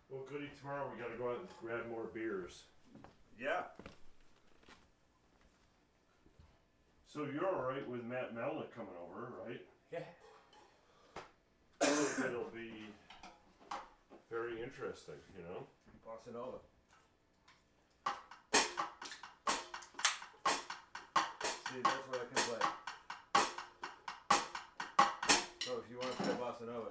Well, goody, tomorrow we gotta go out and grab more beers. Yeah. So you're alright with Matt Melnick coming over, right? Yeah. It'll be very interesting, you know? Bossa Nova. See, that's what I can play. So if you want to play Bossa Nova,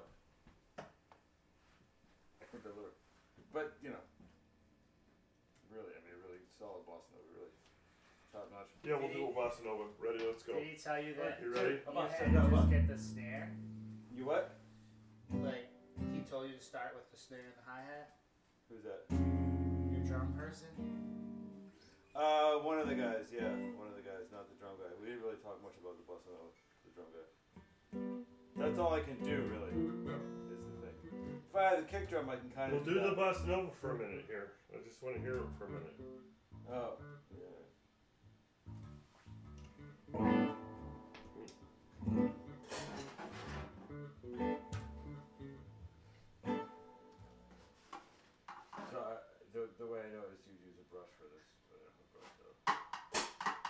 I can deliver. But, you know, really, I mean, really solid Bossa Nova, really top notch. Yeah, we'll do a bossa nova. Ready? Let's go. Did he tell you that You ready? you had to just get the snare? You what? Like, he told you to start with the snare and the hi-hat? Who's that? Your drum person? One of the guys, yeah. One of the guys, not the drum guy. We didn't really talk much about the Bossa Nova, the drum guy. That's all I can do, really, is the thing. If I had the kick drum, I can kind We'll of do the bossa nova for a minute here. I just want to hear it for a minute. Oh, yeah. So the way I know is you use a brush for this, but I don't have a brush though.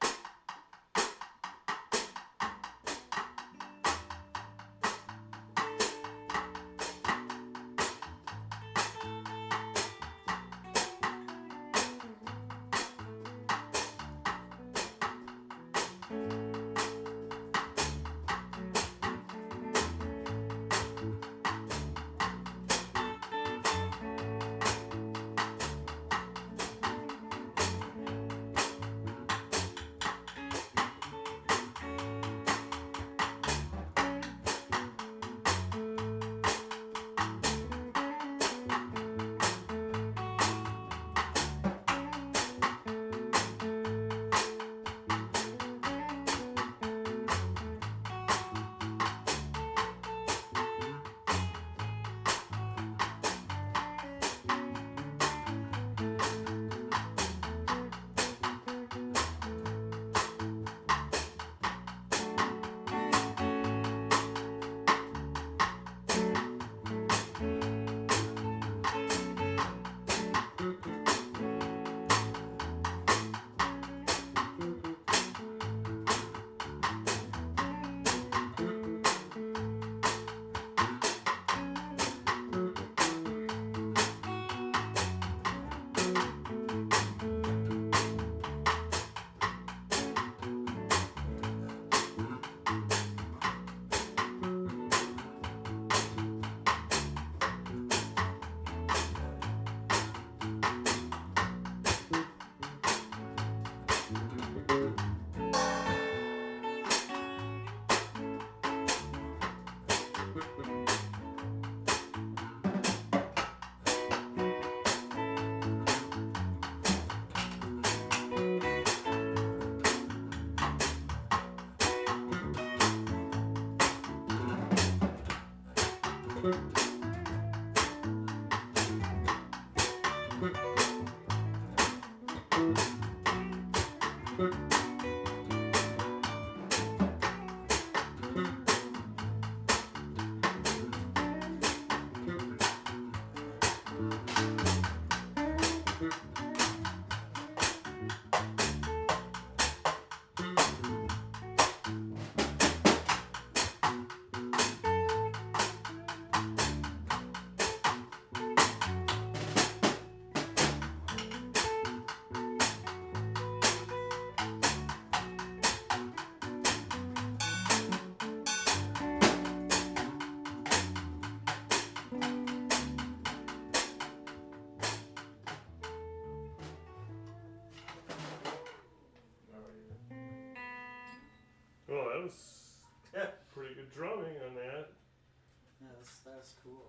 Well, that was pretty good drumming on that. Yeah, that's cool.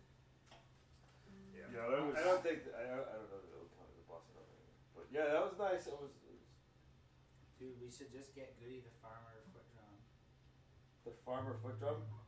Yeah, Yeah, that was. I don't think I don't know that it'll count as a Bossa Nova anymore. But yeah, that was nice. It was Dude, we should just get Goody the farmer foot drum. the farmer foot drum.